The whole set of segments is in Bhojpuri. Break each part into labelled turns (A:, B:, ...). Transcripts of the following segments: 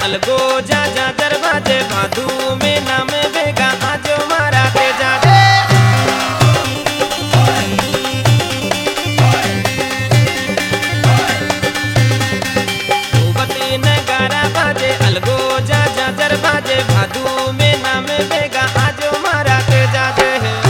A: अलगो जा जा दरवाजे भादू में नाम बेगा आजो मारा तेजा दे बती नगारा बाजे अलगो जा जा दरवाजे भादू में नाम बेगा आजो मारा तेजा दे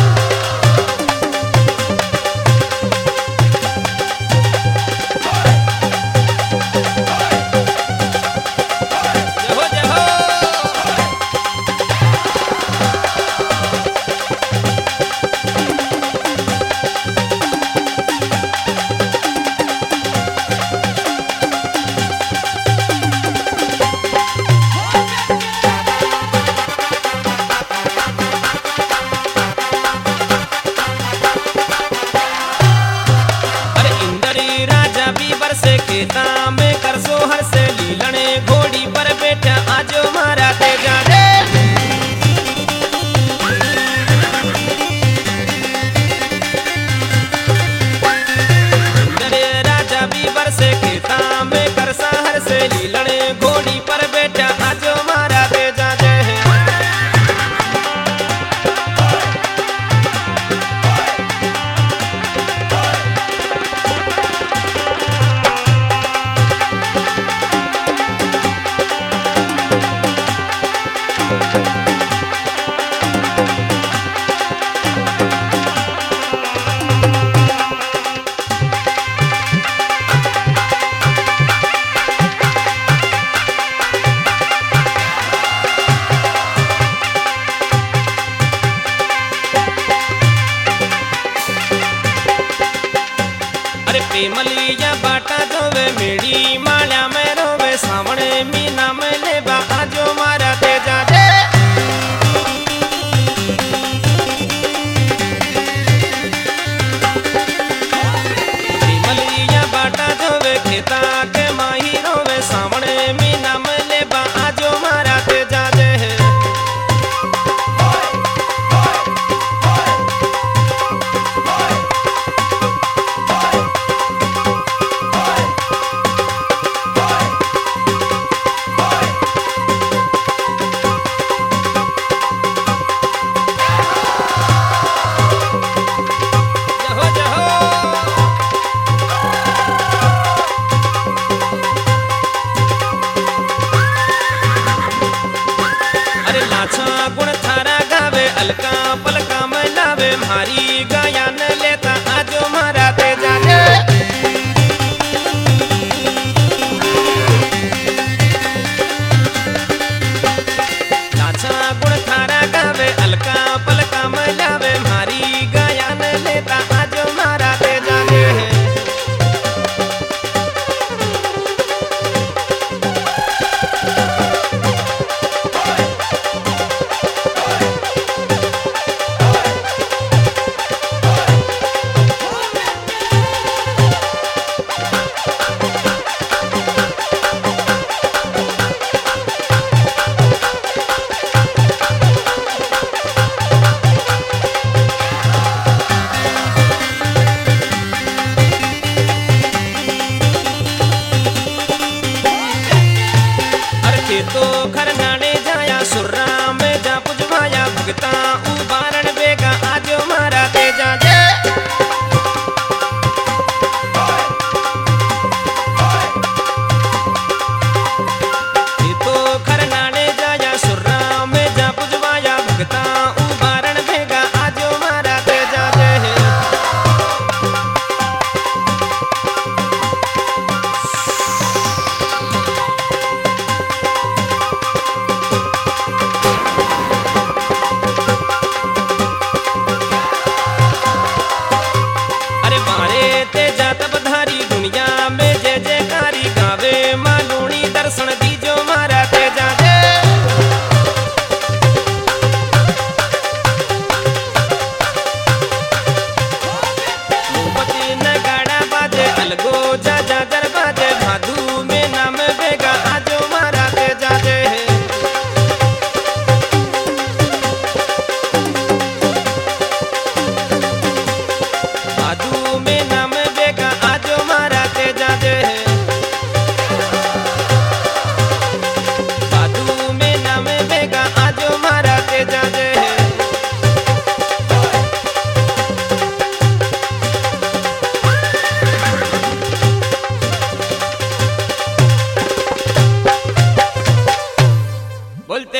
A: से खेता में कर सोहर से लीलने घोड़ी पर बैठा आजो मारा तेजा दे राजा बीबर से खेता में कर सहर से लीलने घोड़ी पर बैठा आजो मारा तेजा दे मलिया बाटा जोवे मेड़ी माल्या में रोवे सामने मीना में लेबा आजो मारा तेजा दे मलिया बाटा जोवे खेता के माही रोवे सामने मीना में लेबा आजो मारा तेजा दे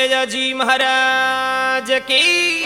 A: तेजाजी महाराज की।